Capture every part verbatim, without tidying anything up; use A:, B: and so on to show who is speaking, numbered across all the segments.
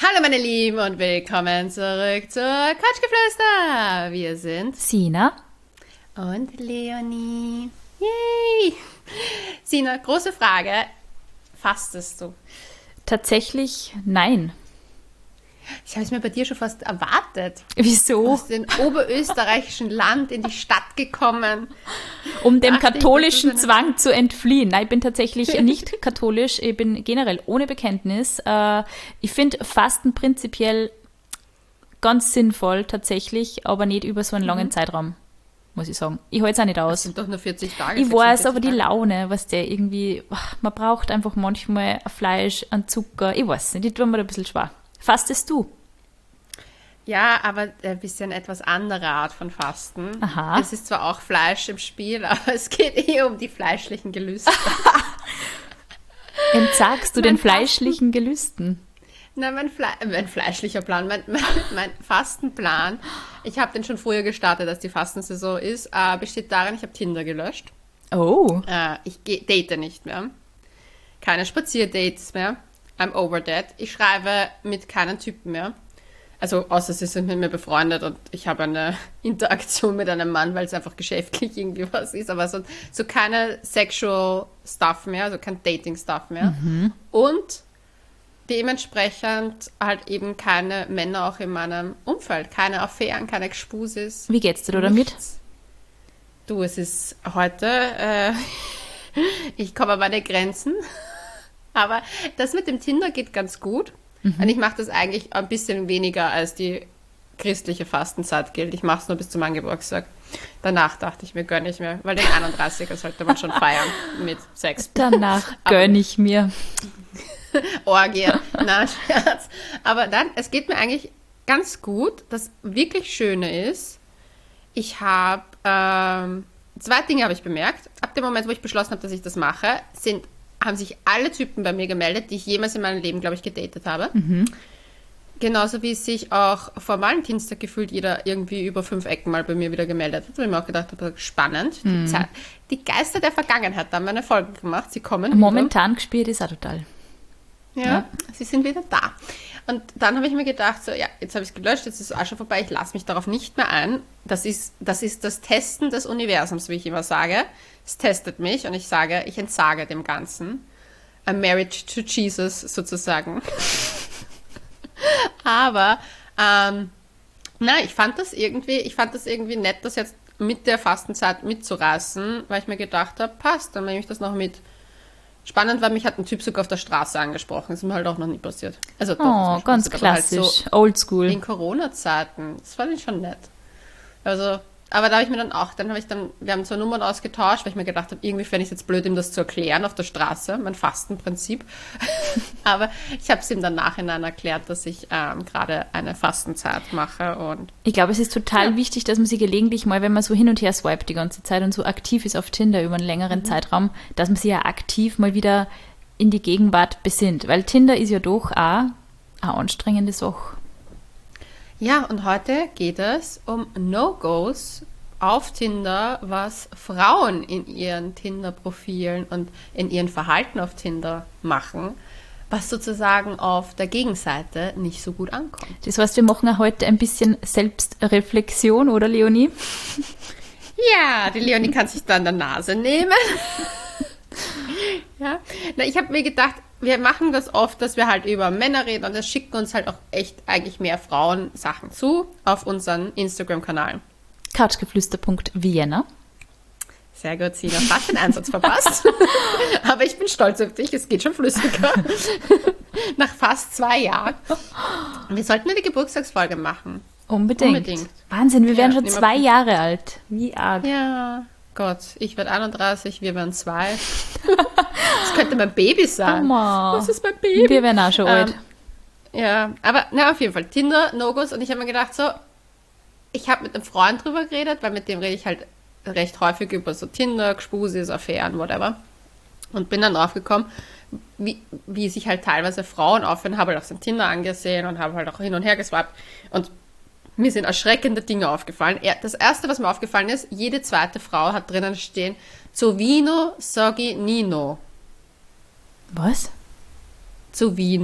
A: Hallo meine Lieben und willkommen zurück zur Couchgeflüster. Wir sind
B: Sina
A: und Leonie. Yay! Sina, große Frage. Fastest du?
B: Tatsächlich nein.
A: Ich habe es mir bei dir schon fast erwartet.
B: Wieso?
A: Aus dem oberösterreichischen Land in die Stadt gekommen.
B: Um dem
A: Dachte ich,
B: katholischen
A: das ist eine-
B: Zwang zu entfliehen. Nein, ich bin tatsächlich nicht katholisch. Ich bin generell ohne Bekenntnis. Äh, Ich finde Fasten prinzipiell ganz sinnvoll tatsächlich, aber nicht über so einen langen Zeitraum, muss ich sagen. Ich halte es auch nicht
A: Das
B: aus.
A: sind doch nur vierzig Tage.
B: Ich weiß,
A: sechsundvierzig
B: aber die
A: Tage.
B: Laune, was der irgendwie, ach, man braucht einfach manchmal ein Fleisch, einen Zucker, ich weiß nicht, die tun mir da ein bisschen schwer. Fastest du?
A: Ja, aber ein bisschen etwas andere Art von Fasten.
B: Aha.
A: Es ist zwar auch Fleisch im Spiel, aber es geht eher um die fleischlichen Gelüste.
B: Entsagst du
A: Mein
B: den fleischlichen Gelüsten?
A: Nein, mein, Fle mein fleischlicher Plan, mein, mein, mein Fastenplan, ich habe den schon früher gestartet, als die Fastensaison ist, äh, besteht darin, ich habe Tinder gelöscht.
B: Oh.
A: Äh, ich geh- date nicht mehr. Keine Spazierdates mehr. I'm over that. Ich schreibe mit keinen Typen mehr. Also außer sie sind mit mir befreundet und ich habe eine Interaktion mit einem Mann, weil es einfach geschäftlich irgendwie was ist. Aber so, so keine sexual Stuff mehr, also kein Dating-Stuff mehr. Und dementsprechend halt eben keine Männer auch in meinem Umfeld. Keine Affären, keine Gspusis.
B: Wie geht's dir da damit?
A: Nichts. Du, es ist heute, äh, ich komme an meine Grenzen, aber das mit dem Tinder geht ganz gut. Und ich mache das eigentlich ein bisschen weniger als die christliche Fastenzeit gilt. Ich mache es nur bis zu meinem Geburtstag. Danach dachte ich mir, gönne ich mir, weil den einunddreißiger sollte man schon feiern mit Sex.
B: Danach gönn ich mir.
A: Orgie, na Scherz. Aber dann, es geht mir eigentlich ganz gut. Das wirklich Schöne ist, ich habe, ähm, zwei Dinge habe ich bemerkt. Ab dem Moment, wo ich beschlossen habe, dass ich das mache, sind, haben sich alle Typen bei mir gemeldet, die ich jemals in meinem Leben, glaube ich, gedatet habe. Genauso wie sich auch vor Valentinstag gefühlt jeder irgendwie über fünf Ecken mal bei mir wieder gemeldet hat. Wo ich mir auch gedacht habe, spannend. Die, Zeit, die Geister der Vergangenheit haben eine Folge gemacht. Sie kommen wieder.
B: Momentan gespielt ist auch total.
A: Ja,
B: Ja.
A: sie sind wieder da. Und dann habe ich mir gedacht, so, ja, jetzt habe ich es gelöscht, jetzt ist es auch schon vorbei, ich lasse mich darauf nicht mehr ein. Das ist, das ist das Testen des Universums, wie ich immer sage. Es testet mich und ich sage, ich entsage dem Ganzen. A marriage to Jesus sozusagen. Aber, ähm, na, ich fand das irgendwie, ich fand das irgendwie nett, das jetzt mit der Fastenzeit mitzureißen, weil ich mir gedacht habe, passt, dann nehme ich das noch mit. Spannend war, mich hat ein Typ sogar auf der Straße angesprochen. Das ist mir halt auch noch nie passiert. Also doch,
B: Oh,
A: ist mir
B: ganz
A: passiert, aber halt
B: klassisch.
A: so
B: Oldschool.
A: in Corona-Zeiten. Das fand ich schon nett. Also, aber da habe ich mir dann auch, dann habe ich dann, wir haben zwei Nummern ausgetauscht, weil ich mir gedacht habe, irgendwie fände ich es jetzt blöd, ihm das zu erklären auf der Straße, mein Fastenprinzip. Aber ich habe es ihm dann nachhinein erklärt, dass ich ähm, gerade eine Fastenzeit mache und
B: Ich glaube, es ist total
A: Ja.
B: wichtig, dass man sie gelegentlich mal, wenn man so hin und her swiped die ganze Zeit und so aktiv ist auf Tinder über einen längeren Zeitraum, dass man sie ja aktiv mal wieder in die Gegenwart besinnt. Weil Tinder ist ja doch auch eine anstrengende Sache.
A: ja, und heute geht es um No-Gos auf Tinder, was Frauen in ihren Tinder-Profilen und in ihrem Verhalten auf Tinder machen, was sozusagen auf der Gegenseite nicht so gut ankommt.
B: Das heißt, wir machen auch heute ein bisschen Selbstreflexion, oder Leonie?
A: Ja, die Leonie kann sich da an der Nase nehmen. Ja, na, ich habe mir gedacht, wir machen das oft, dass wir halt über Männer reden und das schicken uns halt auch echt eigentlich mehr Frauen Sachen zu auf unseren Instagram-Kanal.
B: couchgeflüster punkt vienna.
A: Sehr gut, Sina. Fast den Einsatz verpasst. Aber ich bin stolz auf dich. Es geht schon flüssiger. Nach fast zwei Jahren. Wir sollten eine Geburtstagsfolge machen.
B: Unbedingt.
A: Unbedingt.
B: Wahnsinn, wir
A: Ja,
B: werden schon
A: nehmen wir-
B: zwei Jahre alt. Wie arg.
A: Ja, Gott. Ich werde einunddreißig, wir werden zwei. Das könnte mein Baby sein.
B: Mama.
A: Das ist mein Baby.
B: Wir werden auch schon
A: Ähm,
B: alt.
A: Ja, aber na, auf jeden Fall. Tinder, No-Gos. Und ich habe mir gedacht, so, ich habe mit einem Freund drüber geredet, weil mit dem rede ich halt recht häufig über so Tinder, Gspusis, Affären, whatever. Und bin dann draufgekommen, wie, wie sich halt teilweise Frauen aufhören, habe halt auch sein Tinder angesehen und habe halt auch hin und her geswiped. Und mir sind erschreckende Dinge aufgefallen. Er, das erste, was mir aufgefallen ist, jede zweite Frau hat drinnen stehen, Zovino Soggi Nino.
B: Was?
A: Zovino,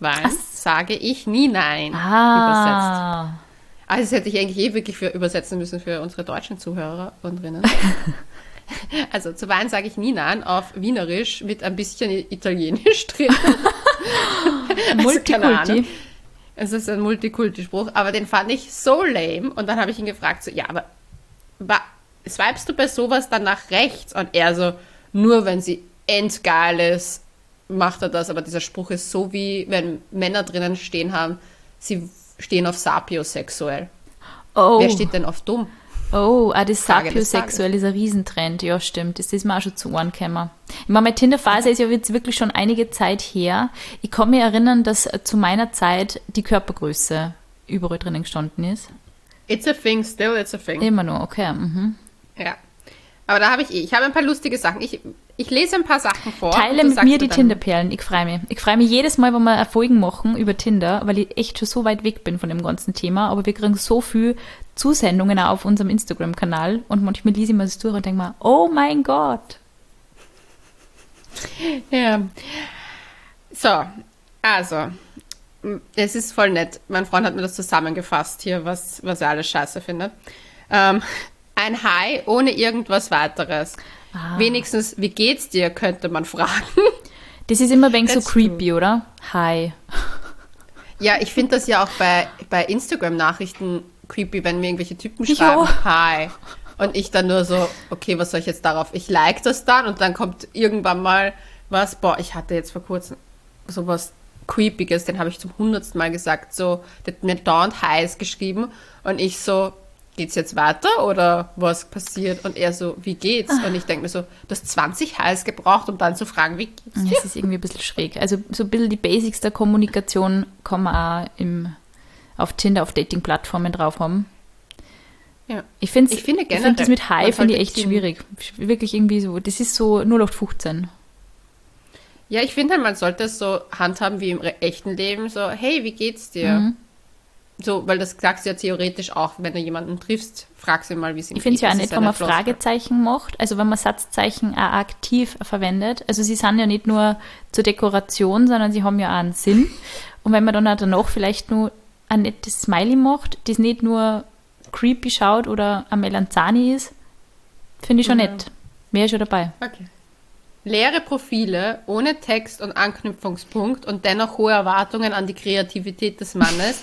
A: Wein sage ich nie nein
B: Ah.
A: übersetzt. Also das hätte ich eigentlich eh wirklich für übersetzen müssen für unsere deutschen Zuhörer und drinnen. Also zu Wein sage ich nie nein, auf Wienerisch mit ein bisschen Italienisch drin.
B: Multikulti.
A: Es ist ein Multikulti-Spruch, aber den fand ich so lame. Und dann habe ich ihn gefragt, so, ja, aber wa, swipest du bei sowas dann nach rechts? Und er so, nur wenn sie endgeil ist, macht er das. Aber dieser Spruch ist so, wie wenn Männer drinnen stehen haben, sie stehen auf sapiosexuell.
B: Oh.
A: Wer steht denn auf dumm?
B: Oh, ah, das
A: Frage des
B: sapiosexuell ist ein Riesentrend. Ja, stimmt. Das ist mir auch schon zu Ohren gekommen. Ich meine, meine Tinder-Phase ist ja jetzt wirklich schon einige Zeit her. Ich kann mich erinnern, dass zu meiner Zeit die Körpergröße überall drinnen gestanden ist.
A: It's a thing, still it's a thing.
B: Immer nur, okay. Mhm.
A: Ja. Aber da habe ich eh, ich habe ein paar lustige Sachen. Ich, ich lese ein paar Sachen vor.
B: Teile mit mir die Tinder-Perlen. Ich freue mich. Ich freue mich jedes Mal, wenn wir Folgen machen über Tinder, weil ich echt schon so weit weg bin von dem ganzen Thema. Aber wir kriegen so viel Zusendungen auch auf unserem Instagram-Kanal und manchmal lese ich mir das durch und denke mir, oh mein Gott.
A: Ja. So, also, es ist voll nett. Mein Freund hat mir das zusammengefasst hier, was, was er alles scheiße findet. Ähm, ein Hi ohne irgendwas weiteres. Ah. Wenigstens, wie geht's dir, könnte man fragen.
B: Das ist immer ein wenig so creepy, true. Oder? Hi.
A: Ja, ich finde das ja auch bei, bei Instagram-Nachrichten creepy, wenn mir irgendwelche Typen schreiben,
B: jo.
A: Hi. Und ich dann nur so, okay, was soll ich jetzt darauf? Ich like das dann und dann kommt irgendwann mal was, boah, ich hatte jetzt vor kurzem sowas Creepiges, den habe ich zum hundertsten Mal gesagt, so, der hat mir dauernd Hi's geschrieben und ich so, geht's jetzt weiter oder was passiert? Und er so, wie geht's? Und ich denke mir so, du hast zwanzig Hi's gebraucht, um dann zu fragen, wie geht's dir?
B: Das ist irgendwie ein bisschen schräg. Also so ein bisschen die Basics der Kommunikation kann man auch im, auf Tinder, auf Dating-Plattformen drauf haben.
A: Ja.
B: Ich, find's,
A: ich finde generell,
B: ich find das mit Hi finde ich echt
A: Team.
B: schwierig. Wirklich irgendwie so, das ist so null acht fünfzehn.
A: Ja, ich finde halt, man sollte es so handhaben wie im echten Leben, so, hey, wie geht's dir?
B: Mhm.
A: So, weil das sagst du ja theoretisch auch, wenn du jemanden triffst, fragst du ihn mal, wie es ihm geht.
B: Ich finde es ja auch
A: Das
B: nicht,
A: ist
B: wenn man
A: eine
B: Fragezeichen macht, also wenn man Satzzeichen auch aktiv verwendet. Also sie sind ja nicht nur zur Dekoration, sondern sie haben ja auch einen Sinn. Und wenn man dann auch danach vielleicht nur ein nettes Smiley macht, das nicht nur creepy schaut oder am Melanzani ist, finde ich schon
A: Ja.
B: nett. Wäre schon dabei.
A: Okay. Leere Profile ohne Text und Anknüpfungspunkt und dennoch hohe Erwartungen an die Kreativität des Mannes.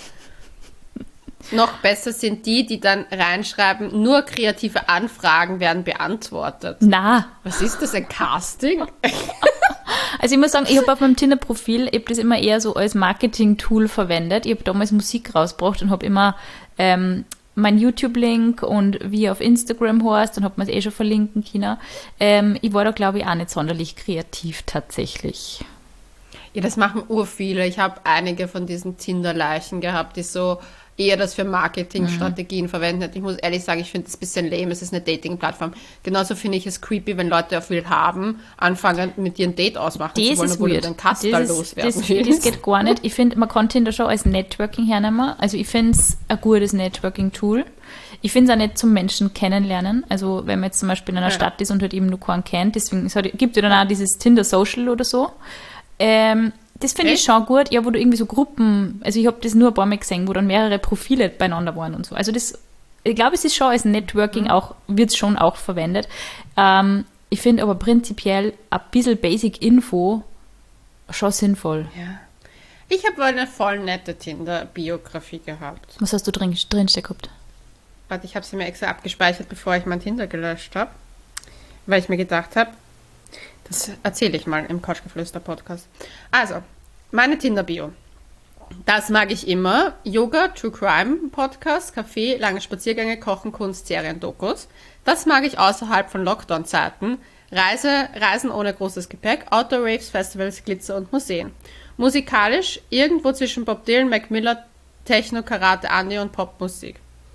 A: Noch besser sind die, die dann reinschreiben, nur kreative Anfragen werden beantwortet.
B: Na,
A: Was ist das, ein Casting?
B: also ich muss sagen, ich habe auf meinem Tinder-Profil, ich habe das immer eher so als Marketing-Tool verwendet. Ich habe damals Musik rausgebracht und habe immer ähm, mein YouTube-Link und wie auf Instagram heißt, dann hat man es eh schon verlinken können. Ähm, ich war da, glaube ich, auch nicht sonderlich kreativ tatsächlich.
A: Ja, das machen urviele. Ich habe einige von diesen Tinder-Leichen gehabt, die so eher das für Marketingstrategien mhm. verwenden. Ich muss ehrlich sagen, ich finde das ein bisschen lame. Es ist eine Dating-Plattform. Genauso finde ich es creepy, wenn Leute auf Wild haben, anfangen mit ihren Date ausmachen
B: das
A: zu wollen,
B: ist
A: obwohl
B: weird.
A: du den Kasperl
B: das
A: loswerden
B: das,
A: willst.
B: das geht gar nicht. Ich finde, man kann Tinder schon als Networking hernehmen. Also ich finde es ein gutes Networking-Tool. Ich finde es auch nicht zum Menschen kennenlernen. Also wenn man jetzt zum Beispiel in einer
A: Ja.
B: Stadt ist und halt eben nur keinen kennt, deswegen es hat, gibt es ja dann auch dieses Tinder-Social oder so. Ähm, das finde ich
A: Echt?
B: schon gut, ja, wo du irgendwie so Gruppen, also ich habe das nur ein paar Mal gesehen, wo dann mehrere Profile beieinander waren und so. Also das, ich glaube, es ist schon als Networking
A: Mhm.
B: auch, wird es schon auch verwendet. Ähm, ich finde aber prinzipiell ein bisschen Basic-Info schon sinnvoll.
A: Ja. Ich habe eine voll nette Tinder-Biografie gehabt.
B: Was hast du drin, drinstehen gehabt?
A: Warte, ich habe sie mir extra abgespeichert, bevor ich mein Tinder gelöscht habe. Weil ich mir gedacht habe, das erzähle ich mal im Couchgeflüster-Podcast. Also, meine Tinder-Bio. Das mag ich immer. Yoga, True Crime Podcast, Kaffee, lange Spaziergänge, Kochen, Kunst, Serien, Dokus. Das mag ich außerhalb von Lockdown-Zeiten. Reise, Reisen ohne großes Gepäck, Outdoor-Raves, Festivals, Glitzer und Museen. Musikalisch irgendwo zwischen Bob Dylan, Mac Miller, Techno, Karate, Andi und Popmusik.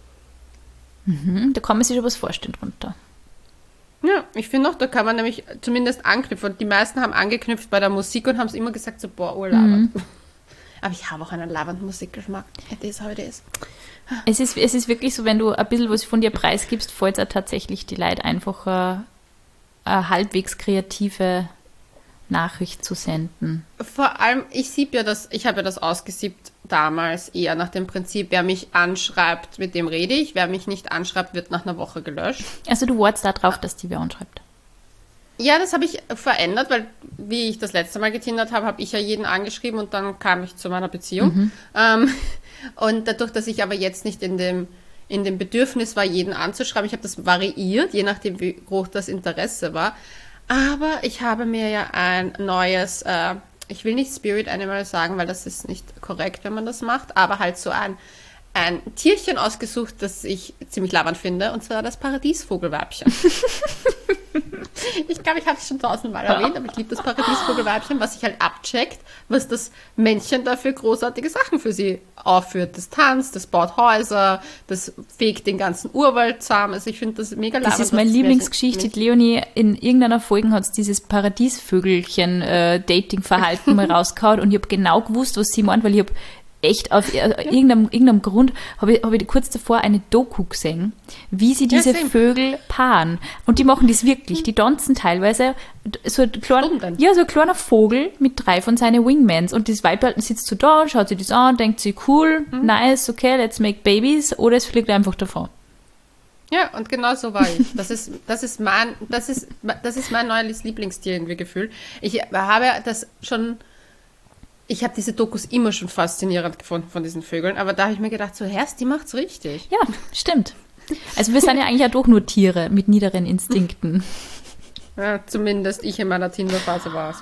B: Mhm, da kann man sich schon was vorstellen drunter.
A: Ja, ich finde auch, da kann man nämlich zumindest anknüpfen. Und die meisten haben angeknüpft bei der Musik und haben es immer gesagt, so, boah, urlabernd. Mhm. Aber ich habe auch einen labernden Musikgeschmack. It is how it is.
B: Es ist, es ist wirklich so, wenn du ein bisschen was von dir preisgibst, fällt es auch tatsächlich die Leute einfach eine, eine halbwegs kreative Nachricht zu senden.
A: Vor allem, ich sieb ja das, ich habe ja das ausgesiebt damals eher nach dem Prinzip, wer mich anschreibt, mit dem rede ich, wer mich nicht anschreibt, wird nach einer Woche gelöscht.
B: Also du wartest darauf, dass die wer anschreibt.
A: Ja, das habe ich verändert, weil wie ich das letzte Mal getindert habe, habe ich ja jeden angeschrieben und dann kam ich zu meiner Beziehung. Mhm. Ähm, und dadurch, dass ich aber jetzt nicht in dem, in dem Bedürfnis war, jeden anzuschreiben, ich habe das variiert, je nachdem, wie hoch das Interesse war. Aber ich habe mir ja ein neues, äh, ich will nicht Spirit Animal sagen, weil das ist nicht korrekt, wenn man das macht, aber halt so ein, ein Tierchen ausgesucht, das ich ziemlich labernd finde, und zwar das Paradiesvogelweibchen. Ich glaube, ich habe es schon tausendmal erwähnt, aber ich liebe das Paradiesvogelweibchen, was sich halt abcheckt, was das Männchen da für großartige Sachen für sie aufführt. Das tanzt, das baut Häuser, das fegt den ganzen Urwald zusammen. Also ich finde das mega labernd.
B: Das ist meine Lieblingsgeschichte. Leonie, in irgendeiner Folge hat es dieses Paradiesvögelchen-Dating-Verhalten mal rausgehauen und ich habe genau gewusst, was sie meint, weil ich habe echt aus irgendeinem, irgendeinem Grund habe ich, hab ich kurz davor eine Doku gesehen, wie sie diese ja, Vögel paaren. Und die machen das wirklich. Die tanzen teilweise so ein kleiner, ja, so ein kleiner Vogel mit drei von seinen Wingmans. Und das Weib sitzt so da, schaut sich das an, denkt sich, cool, mhm. nice, okay, let's make babies. Oder es fliegt einfach davon.
A: Ja, und genau so war ich. Das ist, das ist mein, das ist, das ist mein neues Lieblingstier irgendwie Gefühl. Ich habe das schon Ich habe diese Dokus immer schon faszinierend gefunden von diesen Vögeln, aber da habe ich mir gedacht, so Herst, die macht's richtig.
B: Ja, stimmt. Also wir sind ja eigentlich ja doch nur Tiere mit niederen Instinkten.
A: Ja, zumindest ich in meiner Tinder-Phase war es.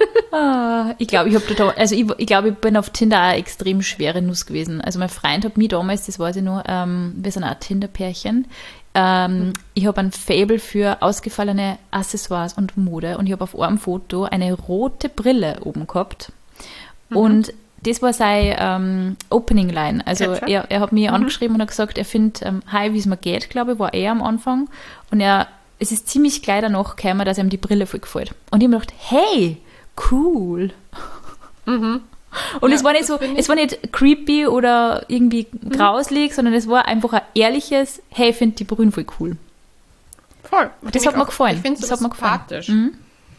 B: Ah, ich glaube, ich habe total, also ich, ich glaube, ich bin auf Tinder auch eine extrem schwere Nuss gewesen. Also mein Freund hat mich damals, das weiß ich noch, ähm, wir sind auch ein Tinder-Pärchen. Ähm, mhm. Ich habe ein Faible für ausgefallene Accessoires und Mode und ich habe auf einem Foto eine rote Brille oben gehabt. Und das war seine ähm, Opening-Line. Also er, er hat mich mhm. angeschrieben und hat gesagt, er findet, ähm, hi, wie es mir geht, glaube ich, war er am Anfang. Und er, es ist ziemlich gleich danach gekommen, dass ihm die Brille voll gefällt. Und ich habe mir gedacht, hey, cool. Mhm. Und ja, es war nicht so, es war nicht creepy oder irgendwie mhm. grauslig, sondern es war einfach ein ehrliches, hey, ich finde die Brühen voll cool.
A: Voll.
B: Das hat mir gefallen.
A: Ich finde es
B: das
A: sympathisch. Mhm.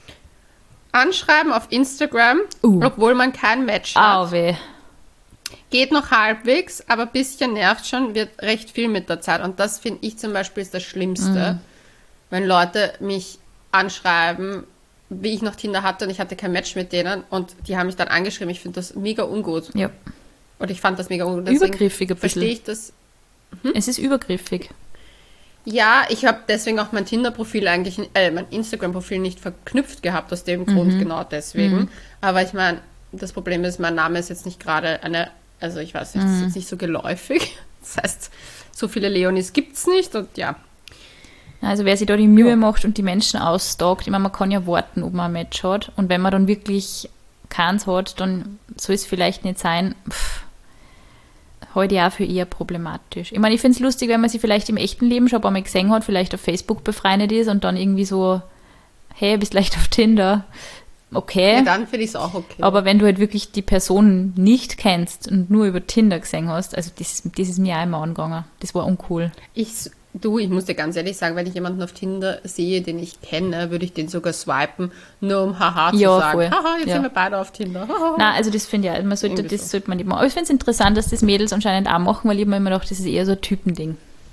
A: Anschreiben auf Instagram, uh. obwohl man kein Match hat.
B: Au weh.
A: Geht noch halbwegs, aber ein bisschen nervt schon, wird recht viel mit der Zeit. Und das finde ich zum Beispiel ist das Schlimmste, mm. wenn Leute mich anschreiben, wie ich noch Tinder hatte und ich hatte kein Match mit denen und die haben mich dann angeschrieben. Ich finde das mega ungut.
B: Ja.
A: Und ich fand das mega ungut.
B: Deswegen übergriffig ein bisschen.
A: Verstehe ich das.
B: Hm? Es ist übergriffig.
A: Ja, ich habe deswegen auch mein Tinder-Profil eigentlich, äh, mein Instagram-Profil nicht verknüpft gehabt, aus dem Grund, mhm. genau deswegen. Mhm. Aber ich meine, das Problem ist, mein Name ist jetzt nicht gerade eine, also ich weiß nicht, mhm. ist jetzt nicht so geläufig. Das heißt, so viele Leonis gibt es nicht und ja.
B: Also wer sich da die Mühe ja. macht und die Menschen ausstalkt, ich meine, man kann ja warten, ob man ein Match hat. Und wenn man dann wirklich keins hat, dann soll es vielleicht nicht sein, pff, heute ja für eher problematisch. Ich meine, ich finde es lustig, wenn man sie vielleicht im echten Leben schon ein paar Mal gesehen hat, vielleicht auf Facebook befreundet ist und dann irgendwie so, hey, bist leicht auf Tinder. Okay.
A: Ja, dann finde ich es auch okay.
B: Aber wenn du halt wirklich die Person nicht kennst und nur über Tinder gesehen hast, also das, das ist mir auch immer angegangen. Das war uncool.
A: Ich, du, ich muss dir ganz ehrlich sagen, wenn ich jemanden auf Tinder sehe, den ich kenne, würde ich den sogar swipen, nur um haha zu
B: ja,
A: sagen.
B: Voll.
A: Haha, jetzt
B: ja.
A: sind wir beide auf Tinder.
B: Nein, also das finde ich auch, man sollte, das so. sollte man nicht machen. Aber ich finde es interessant, dass das Mädels anscheinend auch machen, weil ich mir immer gedacht, das ist eher so ein Typending.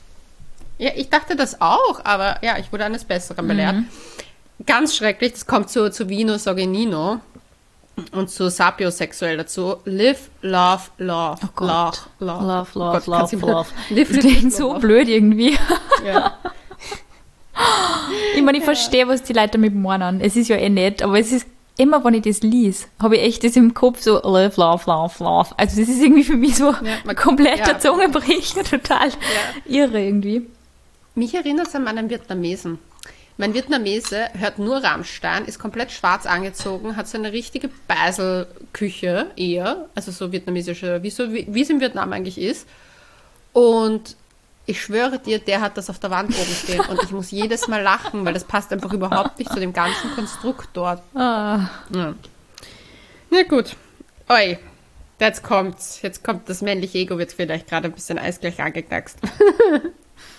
A: Ja, ich dachte das auch, aber ja, ich wurde eines Besseren belehrt. Mhm. Ganz schrecklich, das kommt zu, zu Vino Sogenino und zu Sapiosexuell dazu. Live, love, love.
B: Oh Gott.
A: Love, love,
B: love, love,
A: Gott,
B: love, love. love.
A: Live,
B: das klingt so love. Blöd irgendwie.
A: Ja.
B: Ich meine, ich ja. verstehe, was die Leute damit meinen. Es ist ja eh nett, aber es ist immer, wenn ich das lese, habe ich echt das im Kopf so live, love, love, love. Also das ist irgendwie für mich so ja, man, kompletter ja. Zungenbrecher, total ja. irre irgendwie.
A: Mich erinnert es an meinen Vietnamesen. Mein Vietnamese hört nur Rammstein, ist komplett schwarz angezogen, hat so eine richtige Beiselküche eher, also so vietnamesische, wie, so, wie, wie es in Vietnam eigentlich ist. Und ich schwöre dir, der hat das auf der Wand oben stehen und ich muss jedes Mal lachen, weil das passt einfach überhaupt nicht zu dem ganzen Konstrukt dort.
B: Ah.
A: Ja. Na gut. Oi, jetzt kommt's. Jetzt kommt das männliche Ego, wird vielleicht gerade ein bisschen eisgleich angeknackst.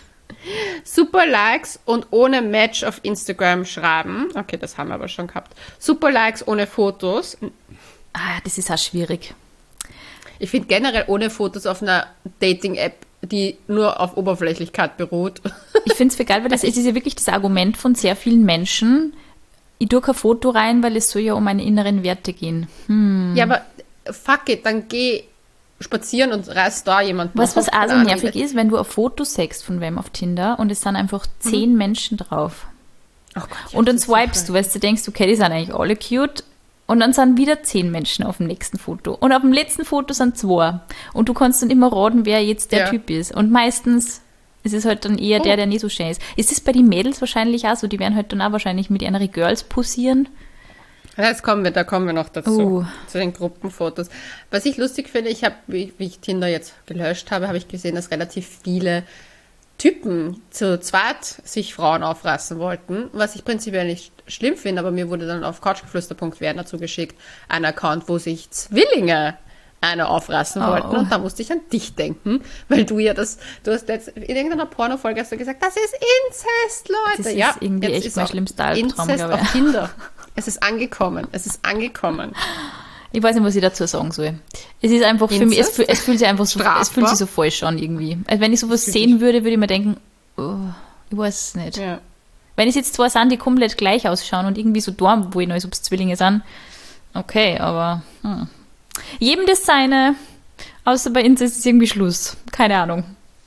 A: Super Likes und ohne Match auf Instagram schreiben. Okay, das haben wir aber schon gehabt. Super Likes ohne Fotos.
B: Ah, das ist auch schwierig.
A: Ich finde generell ohne Fotos auf einer Dating-App, die nur auf Oberflächlichkeit beruht.
B: Ich finde es geil, weil das ist ja wirklich das Argument von sehr vielen Menschen. Ich tue kein Foto rein, weil es soll ja um meine inneren Werte gehen. Hm.
A: Ja, aber fuck it, dann geh spazieren und reiß da jemanden.
B: Was, was auch so nervig ist, wenn du ein Foto sechst von wem auf Tinder und es sind einfach zehn mhm. Menschen drauf. Oh Gott, ja, und dann swipest du, weil du denkst, okay, die sind eigentlich alle cute. Und dann sind wieder zehn Menschen auf dem nächsten Foto. Und auf dem letzten Foto sind zwei. Und du kannst dann immer raten, wer jetzt der ja. Typ ist. Und meistens ist es halt dann eher oh. der, der nicht so schön ist. Ist es bei den Mädels wahrscheinlich auch so? Die werden halt dann auch wahrscheinlich mit ihren Girls posieren.
A: Ja, jetzt kommen wir, da kommen wir noch dazu,
B: uh.
A: zu den Gruppenfotos. Was ich lustig finde, ich habe, wie, wie ich Tinder jetzt gelöscht habe, habe ich gesehen, dass relativ viele Typen zu zweit sich Frauen aufreißen wollten, was ich prinzipiell nicht schlimm finde, aber mir wurde dann auf couchgeflüster punkt werner zugeschickt ein Account, wo sich Zwillinge eine aufreißen oh. wollten und da musste ich an dich denken, weil du ja das, du hast jetzt in irgendeiner Pornofolge hast du gesagt, das ist Inzest, Leute.
B: Das ist
A: ja,
B: irgendwie echt mein schlimmster Albtraum,
A: Inzest auf Tinder. Es ist angekommen, es ist angekommen.
B: Ich weiß nicht, was ich dazu sagen soll. Es ist einfach für mich, es, fühl, es fühlt sich einfach so, es fühlt sich so falsch an irgendwie. Also wenn ich sowas sehen würde, würde ich mir denken, oh, ich weiß es nicht.
A: Ja.
B: Wenn es jetzt zwei sind, die komplett gleich ausschauen und irgendwie so da, wo ich noch, als ob es Zwillinge sind, okay, aber hm. jedem das seine, außer bei Inzest ist irgendwie Schluss. Keine Ahnung.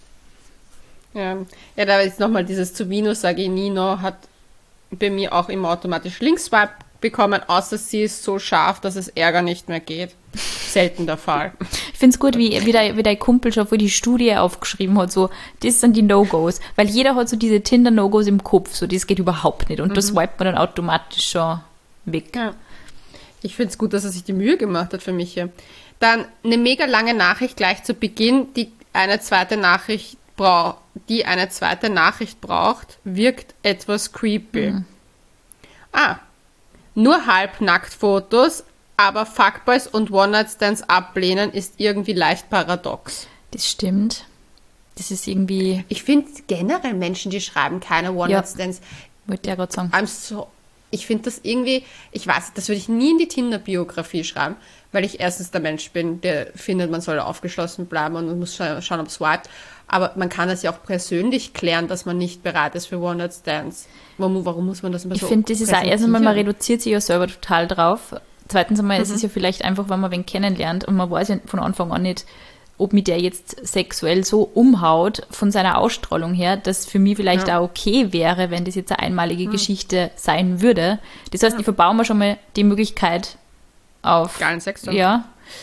A: Ja, ja, da ist nochmal dieses zu Vino Saginino hat bei mir auch immer automatisch Linkswipe bekommen, außer sie ist so scharf, dass es Ärger nicht mehr geht. Selten der Fall.
B: Ich finde es gut, wie, wie, der, wie der Kumpel schon, wo die Studie aufgeschrieben hat, so, das sind die No-Gos. Weil jeder hat so diese Tinder-No-Gos im Kopf, so, das geht überhaupt nicht. Und mhm. das swipet man dann automatisch schon weg.
A: Ja. Ich finde es gut, dass er sich die Mühe gemacht hat für mich hier. Dann eine mega lange Nachricht gleich zu Beginn, die eine zweite Nachricht braucht, die eine zweite Nachricht braucht, wirkt etwas creepy. Mhm. Ah, nur Halbnacktfotos, aber Fuckboys und One-Night-Stands ablehnen ist irgendwie leicht paradox.
B: Das stimmt. Das ist irgendwie...
A: Ich finde generell Menschen, die schreiben keine One-Night-Stands.
B: Ja, wollte ja gerade sagen.
A: I'm so, ich finde das irgendwie, ich weiß, das würde ich nie in die Tinder-Biografie schreiben, weil ich erstens der Mensch bin, der findet, man soll aufgeschlossen bleiben und man muss schauen, ob es swiped. Aber man kann das ja auch persönlich klären, dass man nicht bereit ist für One-Night-Stands. Warum, warum muss man das immer
B: ich
A: so
B: Ich finde, das ist auch erst einmal, man reduziert sich ja selber total drauf. Zweitens einmal, mhm. es ist ja vielleicht einfach, wenn man wen kennenlernt und man weiß ja von Anfang an nicht, ob mich der jetzt sexuell so umhaut von seiner Ausstrahlung her, dass für mich vielleicht ja. auch okay wäre, wenn das jetzt eine einmalige mhm. Geschichte sein würde. Das heißt, ja. ich verbaue mir schon mal die Möglichkeit auf...
A: Geilen Sex dann.
B: Ja.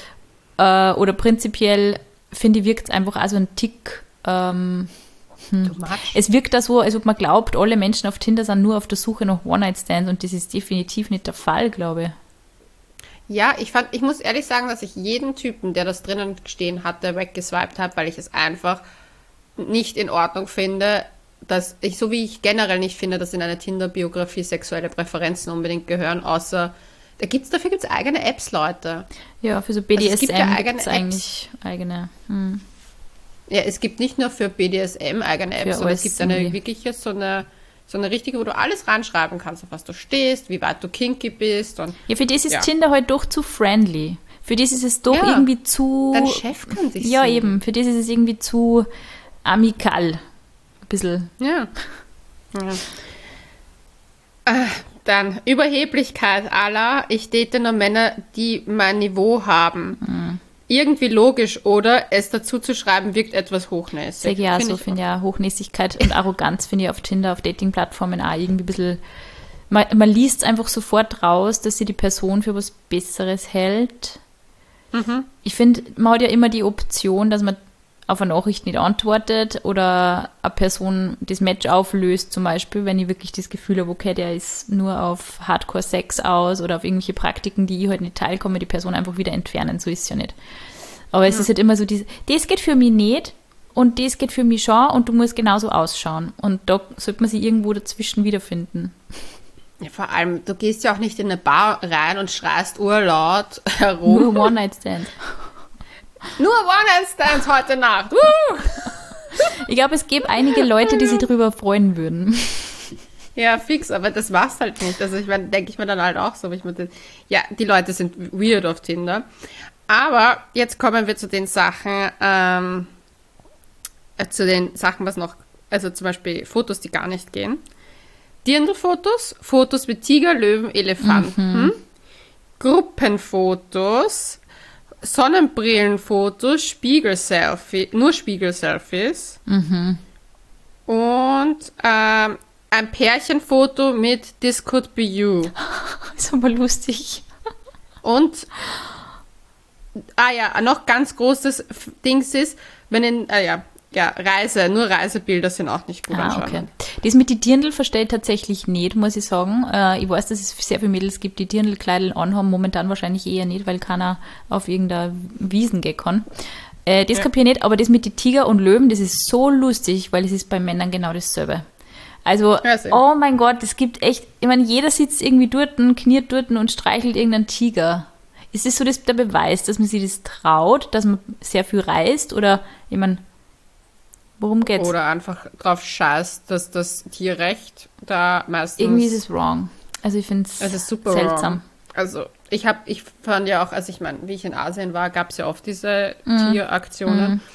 B: Äh, oder prinzipiell, finde ich, wirkt es einfach auch so ein Tick... Ähm, hm. Es wirkt da so, als ob man glaubt, alle Menschen auf Tinder sind nur auf der Suche nach One-Night-Stands und das ist definitiv nicht der Fall, glaube ich.
A: Ja, ich fand, ich muss ehrlich sagen, dass ich jeden Typen, der das drinnen stehen hatte, weggeswiped habe, weil ich es einfach nicht in Ordnung finde, dass ich, so wie ich generell nicht finde, dass in eine Tinder-Biografie sexuelle Präferenzen unbedingt gehören, außer, da gibt's, dafür gibt es eigene Apps, Leute.
B: Ja, für so B D S M
A: also
B: gibt es eigentlich eigene. Hm.
A: Ja, es gibt nicht nur für B D S M eigene Apps, sondern es gibt eine wirkliche, so eine, so eine richtige, wo du alles reinschreiben kannst, auf was du stehst, wie weit du kinky bist. Und,
B: ja, für das ist ja. Tinder halt doch zu friendly. Für das ist es doch ja, irgendwie zu...
A: Dein Chef kann sich
B: Ja,
A: sehen.
B: eben. Für das ist es irgendwie zu amikal. Ein bisschen.
A: Ja. ja. Äh, dann Überheblichkeit aller. Ich date nur Männer, die mein Niveau haben. Mhm. Irgendwie logisch, oder? Es dazu zu schreiben, wirkt etwas hochnäsig.
B: Sehr ja, so finde ich ja Hochnäsigkeit und Arroganz finde ich auf Tinder, auf Dating-Plattformen auch irgendwie ein bisschen, man, man liest einfach sofort raus, dass sie die Person für was Besseres hält. Mhm. Ich finde, man hat ja immer die Option, dass man auf eine Nachricht nicht antwortet oder eine Person das Match auflöst, zum Beispiel, wenn ich wirklich das Gefühl habe, okay, der ist nur auf Hardcore-Sex aus oder auf irgendwelche Praktiken, die ich halt nicht teilkomme, die Person einfach wieder entfernen, so ist es ja nicht. Aber es ja. ist halt immer so, diese, das geht für mich nicht und das geht für mich schon und du musst genauso ausschauen. Und da sollte man sich irgendwo dazwischen wiederfinden.
A: Ja, vor allem, du gehst ja auch nicht in eine Bar rein und schreist urlaut herum.
B: Nur One-Night-Stand.
A: Nur One-Night-Stands heute Nacht. Uh!
B: Ich glaube, es gäbe einige Leute, die sich darüber freuen würden.
A: Ja, fix, aber das war's halt nicht. Also ich meine, denke ich mir dann halt auch so. Ich meine, ja, die Leute sind weird auf Tinder. Aber jetzt kommen wir zu den Sachen, ähm, äh, zu den Sachen, was noch, also zum Beispiel Fotos, die gar nicht gehen. Dirndl-Fotos, Fotos mit Tiger, Löwen, Elefanten, mhm. Gruppenfotos, Sonnenbrillenfotos, Spiegel-Selfie, nur Spiegel-Selfies
B: Mhm.
A: und ähm, ein Pärchenfoto mit This Could Be You.
B: Ist aber lustig.
A: Und, ah ja, noch ganz großes F- Dings ist, wenn in, ah ja, ja, Reise, nur Reisebilder sind auch nicht gut
B: Ah,
A: anscheinend.
B: okay. Das mit die Dirndl verstehe ich tatsächlich nicht, muss ich sagen. Äh, ich weiß, dass es sehr viele Mädels gibt, die Dirndl-Kleidel anhaben, momentan wahrscheinlich eher nicht, weil keiner auf irgendeiner Wiesen gehen kann. Äh, das
A: Ja.
B: kapiere ich nicht, aber das mit die Tiger und Löwen, das ist so lustig, weil es ist bei Männern genau dasselbe. Also,
A: Ja, sehr.
B: oh mein Gott, es gibt echt, ich meine, jeder sitzt irgendwie dort, kniert dort und streichelt irgendeinen Tiger. Ist das so das, der Beweis, dass man sich das traut, dass man sehr viel reist? Oder, ich meine, worum geht's?
A: Oder einfach drauf scheißt, dass das Tierrecht da meistens...
B: Irgendwie ist es wrong. Also ich finde
A: es
B: es
A: ist super
B: seltsam.
A: wrong. Also ich habe, ich fand ja auch, also ich meine, wie ich in Asien war, gab es ja oft diese
B: Mhm.
A: Tieraktionen.
B: Mhm.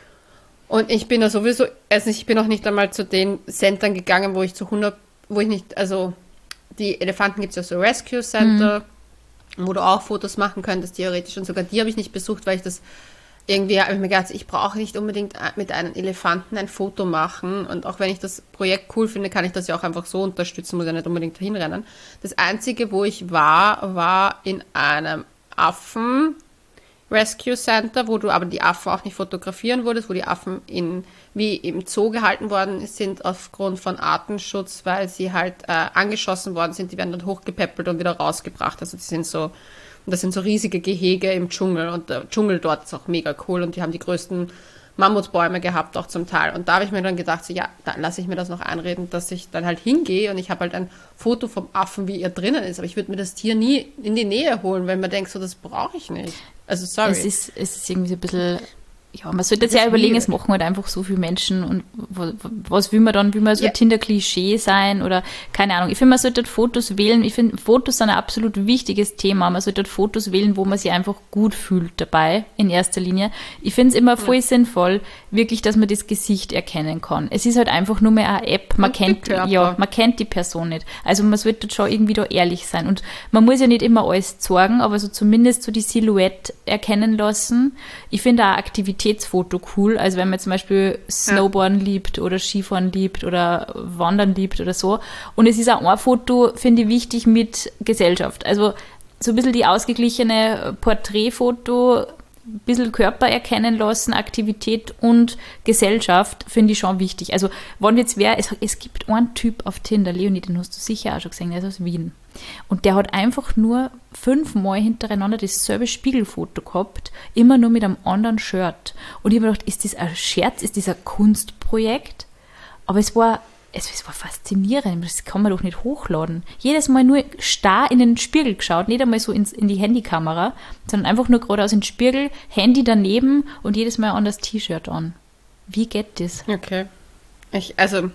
A: Und ich bin da sowieso, also ich bin auch nicht einmal zu den Centern gegangen, wo ich zu hundert, wo ich nicht, also die Elefanten gibt es ja so Rescue Center, wo du auch Fotos machen könntest, theoretisch. Und sogar die habe ich nicht besucht, weil ich das irgendwie, habe ich mir gedacht, ich brauche nicht unbedingt mit einem Elefanten ein Foto machen. Und auch wenn ich das Projekt cool finde, kann ich das ja auch einfach so unterstützen, muss ja nicht unbedingt hinrennen. Das Einzige, wo ich war, war in einem Affen Rescue Center, wo du aber die Affen auch nicht fotografieren wurdest, wo die Affen in, wie im Zoo gehalten worden sind aufgrund von Artenschutz, weil sie halt äh, angeschossen worden sind. Die werden dann hochgepäppelt und wieder rausgebracht. Also die sind so, und das sind so riesige Gehege im Dschungel und der Dschungel dort ist auch mega cool und die haben die größten Mammutbäume gehabt auch zum Teil. Und da habe ich mir dann gedacht, so, ja, dann lasse ich mir das noch einreden, dass ich dann halt hingehe und ich habe halt ein Foto vom Affen, wie er drinnen ist. Aber ich würde mir das Tier nie in die Nähe holen, weil man denkt, so, das brauche ich nicht. Also sorry.
B: Es ist, es ist irgendwie so ein bisschen, ja, man sollte jetzt
A: Das
B: ja
A: ist
B: überlegen,
A: weird.
B: es machen halt einfach so viele Menschen und wo- wo- was will man dann, will man so
A: Ja.
B: ein Tinder-Klischee sein oder keine Ahnung. Ich finde, man sollte Fotos wählen, ich finde, Fotos sind ein absolut wichtiges Thema. Man sollte Fotos wählen, wo man sich einfach gut fühlt dabei, in erster Linie. Ich finde es immer voll sinnvoll, wirklich, dass man das Gesicht erkennen kann. Es ist halt einfach nur mehr eine App, man
A: Und die
B: kennt,
A: Körper.
B: ja, man kennt die Person nicht. Also man sollte schon irgendwie da ehrlich sein. Und man muss ja nicht immer alles zeigen, aber so zumindest so die Silhouette erkennen lassen. Ich finde auch ein Aktivitätsfoto cool. Also wenn man zum Beispiel Snowboarden liebt oder Skifahren liebt oder Wandern liebt oder so. Und es ist auch ein Foto, finde ich, wichtig mit Gesellschaft. Also so ein bisschen die ausgeglichene Porträtfoto, ein bisschen Körper erkennen lassen, Aktivität und Gesellschaft finde ich schon wichtig. Also, wenn jetzt wer, es, es gibt einen Typ auf Tinder, Leonie, den hast du sicher auch schon gesehen, der ist aus Wien. Und der hat einfach nur fünfmal hintereinander dasselbe Spiegelfoto gehabt, immer nur mit einem anderen Shirt. Und ich habe mir gedacht, ist das ein Scherz, ist das ein Kunstprojekt? Aber es war, es, es war faszinierend, das kann man doch nicht hochladen. Jedes Mal nur starr in den Spiegel geschaut, nicht einmal so ins, in die Handykamera, sondern einfach nur geradeaus in den Spiegel, Handy daneben und jedes Mal ein anderes T-Shirt an. Wie geht das?
A: Okay. Ich, also,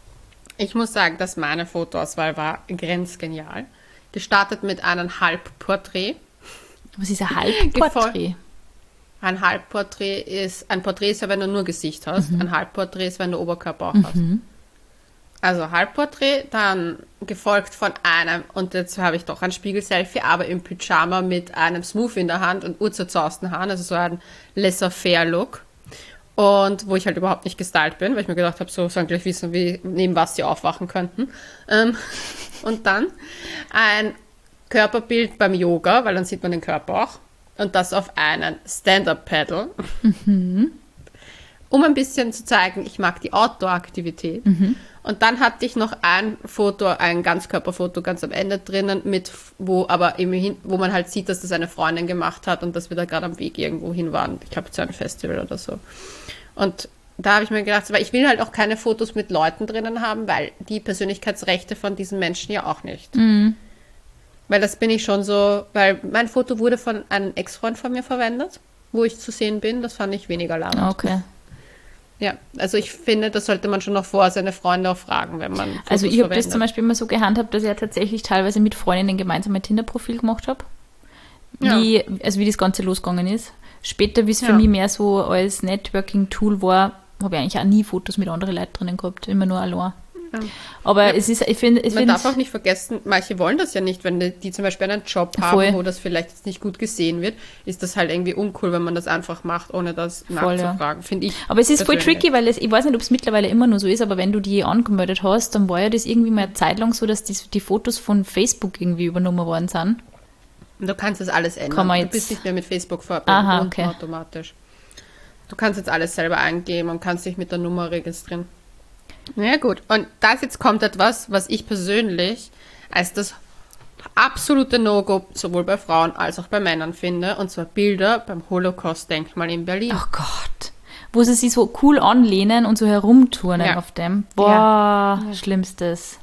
A: ich muss sagen, dass meine Fotoauswahl war grenzgenial. Gestartet mit einem Halbporträt.
B: Was ist ein Halbporträt?
A: Gefol- Ein Halbporträt ist, ein Porträt ist ja, wenn du nur Gesicht hast. Ein Halbporträt ist, wenn du Oberkörper auch hast. Also Halbporträt, dann gefolgt von einem, und jetzt habe ich doch ein Spiegel-Selfie, aber im Pyjama mit einem Smoothie in der Hand und urzerzauzten Haaren, also so ein laissez-faire-Look. Und wo ich halt überhaupt nicht gestylt bin, weil ich mir gedacht habe, so sollen gleich wissen, wie, neben was sie aufwachen könnten. Ähm, und dann ein Körperbild beim Yoga, weil dann sieht man den Körper auch. Und das auf einen Stand-Up-Paddle. Um ein bisschen zu zeigen, ich mag die Outdoor-Aktivität. Und dann hatte ich noch ein Foto, ein Ganzkörperfoto ganz am Ende drinnen, mit, wo aber immerhin, wo man halt sieht, dass das eine Freundin gemacht hat und dass wir da gerade am Weg irgendwo hin waren. Ich glaube, zu einem Festival oder so. Und da habe ich mir gedacht, weil ich will halt auch keine Fotos mit Leuten drinnen haben, weil die Persönlichkeitsrechte von diesen Menschen ja auch nicht.
B: Mhm.
A: Weil das bin ich schon so, weil mein Foto wurde von einem Ex-Freund von mir verwendet, wo ich zu sehen bin. Das fand ich weniger labend.
B: Okay.
A: Ja, also ich finde, das sollte man schon noch vor seine Freunde auch fragen, wenn man Fotos
B: Also ich habe das
A: verwendet.
B: zum Beispiel immer so gehandhabt, dass ich ja tatsächlich teilweise mit Freundinnen gemeinsam ein Tinder-Profil gemacht habe.
A: Ja.
B: Wie, also wie das Ganze losgegangen ist. Später, wie es für
A: Ja.
B: mich mehr so als Networking-Tool war, habe ich eigentlich auch nie Fotos mit anderen Leuten drinnen gehabt, immer nur allein.
A: Ja.
B: Aber es ist, ich finde, ich
A: Man
B: finde,
A: darf auch nicht vergessen, manche wollen das ja nicht, wenn die, die zum Beispiel einen Job haben,
B: Voll.
A: wo das vielleicht jetzt nicht gut gesehen wird, ist das halt irgendwie uncool, wenn man das einfach macht, ohne das
B: Voll, ja.
A: nachzufragen, finde ich.
B: aber es ist voll
A: persönlich.
B: tricky, weil es, ich weiß nicht, ob es mittlerweile immer nur so ist, aber wenn du die angemeldet hast, dann war ja das irgendwie mal eine Zeit lang so, dass die, die Fotos von Facebook irgendwie übernommen worden sind.
A: Und du kannst das alles ändern.
B: Kann man
A: Du
B: jetzt-
A: bist nicht mehr mit Facebook
B: Aha,
A: verbunden
B: okay.
A: automatisch. Du kannst jetzt alles selber eingeben und kannst dich mit der Nummer registrieren. Na ja, gut. Und das jetzt kommt etwas, was ich persönlich als das absolute No-Go sowohl bei Frauen als auch bei Männern finde, und zwar Bilder beim Holocaust-Denkmal in Berlin.
B: Oh Gott. Wo sie sich so cool anlehnen und so herumturnen
A: Ja.
B: auf dem. Boah,
A: Ja.
B: Schlimmstes.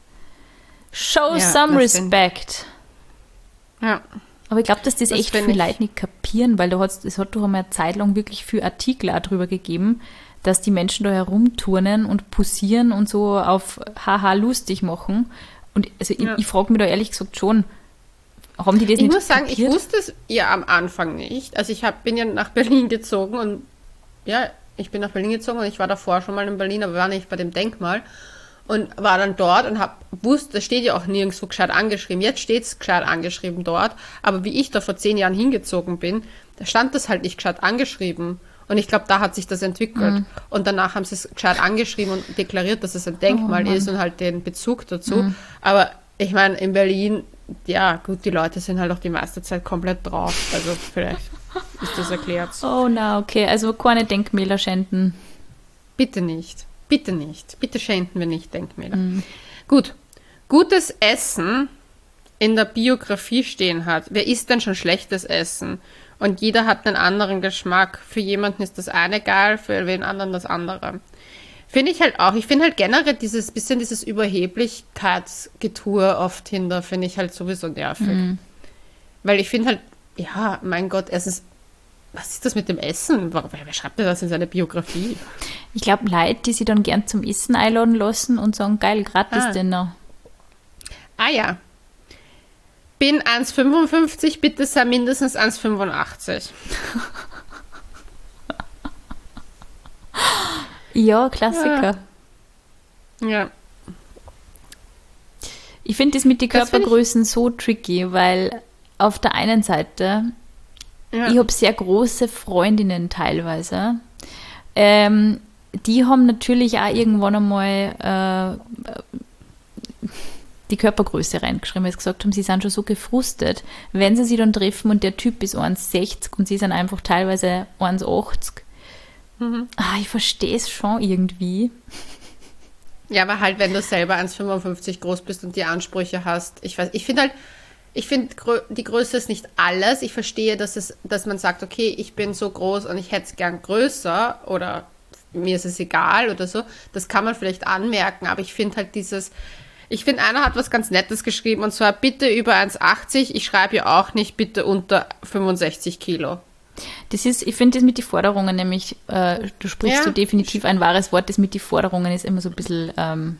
B: Show
A: Ja,
B: some
A: das sind-
B: respect.
A: Ja.
B: Aber ich glaube, dass das,
A: Das
B: echt
A: find
B: viele
A: ich-
B: Leute nicht kapieren, weil da hat's, es hat doch einmal eine Zeit lang wirklich viele Artikel auch drüber gegeben, dass die Menschen da herumturnen und posieren und so auf haha lustig machen. Und also
A: Ja.
B: ich, ich frage mich da ehrlich gesagt schon, haben die das
A: Ich
B: nicht
A: muss sagen,
B: kapiert?
A: ich wusste es ja am Anfang nicht. Also ich hab, bin ja nach Berlin gezogen und ja, ich bin nach Berlin gezogen und ich war davor schon mal in Berlin, aber war nicht bei dem Denkmal und war dann dort und hab wusste, das steht ja auch nirgendwo gescheit angeschrieben. Jetzt steht es gescheit angeschrieben dort, aber wie ich da vor zehn Jahren hingezogen bin, da stand das halt nicht gescheit angeschrieben. Und ich glaube, da hat sich das entwickelt.
B: Mhm.
A: Und danach haben sie es gescheit angeschrieben und deklariert, dass es ein Denkmal
B: Oh
A: ist und halt den Bezug dazu. Aber ich meine, in Berlin, ja, gut, die Leute sind halt auch die meiste Zeit komplett drauf. Also vielleicht ist das erklärt.
B: Oh na, okay, also keine Denkmäler schänden.
A: Bitte nicht. Bitte nicht. Bitte schänden wir nicht Denkmäler. Gut. Gutes Essen in der Biografie stehen hat. Wer isst denn schon schlechtes Essen? Und jeder hat einen anderen Geschmack. Für jemanden ist das eine geil, für wen anderen das andere. Finde ich halt auch. Ich finde halt generell dieses bisschen dieses Überheblichkeitsgetue auf Tinder finde ich halt sowieso nervig. Weil ich finde halt, ja, mein Gott, es ist, was ist das mit dem Essen? Warum, wer schreibt denn das in seine Biografie?
B: Ich glaube, Leute, die sich dann gern zum Essen einladen lassen und sagen, geil, gratis
A: Ah.
B: Dinner.
A: Ah ja. Bin eins Komma fünfundfünfzig, bitte sei mindestens eins Komma fünfundachtzig.
B: Ja, Klassiker.
A: Ja.
B: Ich finde das mit den
A: Das find ich-
B: Körpergrößen so tricky, weil auf der einen Seite,
A: Ja.
B: ich habe sehr große Freundinnen teilweise, ähm, die haben natürlich auch irgendwann einmal äh, die Körpergröße reingeschrieben, weil sie gesagt haben, sie sind schon so gefrustet, wenn sie sich dann treffen und der Typ ist eins Komma sechzig und sie sind einfach teilweise eins Komma achtzig.
A: Mhm.
B: Ah, ich verstehe es schon irgendwie.
A: Ja, aber halt, wenn du selber eins Komma fünfundfünfzig groß bist und die Ansprüche hast. Ich weiß, ich finde halt, ich finde, grö- die Größe ist nicht alles. Ich verstehe, dass es, dass man sagt, okay, ich bin so groß und ich hätte es gern größer oder mir ist es egal oder so. Das kann man vielleicht anmerken, aber ich finde halt dieses, ich finde, einer hat was ganz Nettes geschrieben und zwar bitte über eins Komma achtzig. Ich schreibe ja auch nicht bitte unter fünfundsechzig Kilo.
B: Das ist, ich finde das mit den Forderungen nämlich, äh, du sprichst
A: Ja.
B: so definitiv ein wahres Wort, das mit den Forderungen ist immer so ein bisschen ähm,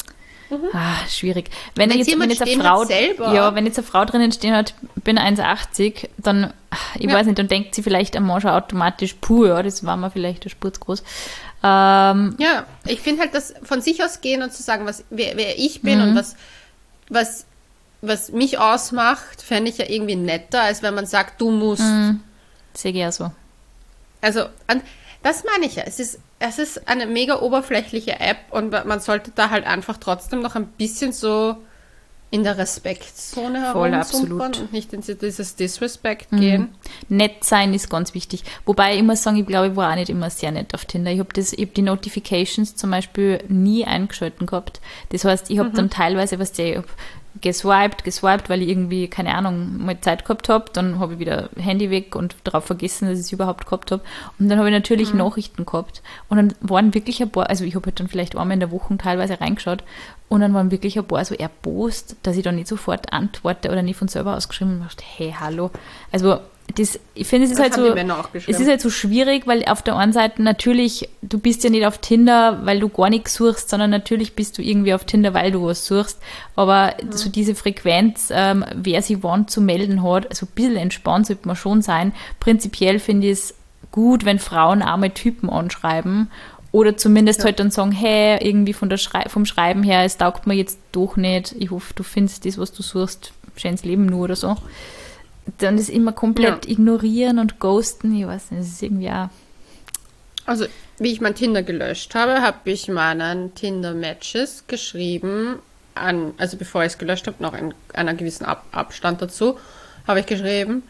B: ah, schwierig. Wenn,
A: Wenn's
B: jetzt, wenn
A: jemand
B: jetzt eine
A: stehen
B: Frau,
A: hat selber.
B: ja, wenn jetzt eine Frau drinnen stehen hat, bin eins Komma achtzig, dann, ah, ich
A: Ja.
B: weiß nicht, dann denkt sie vielleicht am Mann schon automatisch, puh, ja, das war mir vielleicht der Spur zu groß. Ähm,
A: Ja, ich finde halt, das von sich aus gehen und zu sagen, was, wer, wer ich bin und was, was, was mich ausmacht, fände ich ja irgendwie netter, als wenn man sagt, du musst.
B: sehe ich ja so.
A: Also, und das meine ich ja. Es ist, es ist eine mega oberflächliche App und man sollte da halt einfach trotzdem noch ein bisschen so in der Respektzone
B: Voll,
A: herumsumpern
B: absolut.
A: und nicht in dieses Disrespect gehen.
B: Nett sein ist ganz wichtig. Wobei ich muss sagen, ich glaube, ich war auch nicht immer sehr nett auf Tinder. Ich habe das, ich hab die Notifications zum Beispiel nie eingeschalten gehabt. Das heißt, ich habe dann teilweise, was ich hab geswiped, geswiped, weil ich irgendwie, keine Ahnung, mal Zeit gehabt habe. Dann habe ich wieder Handy weg und darauf vergessen, dass ich es überhaupt gehabt habe. Und dann habe ich natürlich Nachrichten gehabt. Und dann waren wirklich ein paar, also ich habe halt dann vielleicht einmal in der Woche teilweise reingeschaut. Und dann waren wirklich ein paar so erbost, dass ich dann nicht sofort antworte oder nicht von selber ausgeschrieben und dachte, hey, hallo. Also Das, ich finde, es ist
A: Das
B: halt
A: haben
B: so,
A: die Männer auch
B: es
A: geschrieben.
B: ist halt so schwierig, weil auf der einen Seite natürlich, du bist ja nicht auf Tinder, weil du gar nichts suchst, sondern natürlich bist du irgendwie auf Tinder, weil du was suchst. Aber
A: Mhm.
B: so diese Frequenz, ähm, wer sich wann zu melden hat, also ein bisschen entspannt sollte man schon sein. Prinzipiell finde ich es gut, wenn Frauen einmal Typen anschreiben oder zumindest
A: Ja.
B: halt dann sagen, hey, irgendwie von der Schrei- vom Schreiben her, es taugt mir jetzt doch nicht, ich hoffe, du findest das, was du suchst, schönes Leben nur oder so. Dann das immer komplett
A: Ja.
B: ignorieren und ghosten, ich weiß nicht, das ist irgendwie auch...
A: Also, wie ich mein Tinder gelöscht habe, habe ich meinen Tinder-Matches geschrieben, an, also bevor ich es gelöscht habe, noch in einer gewissen Ab Abstand dazu, habe ich geschrieben,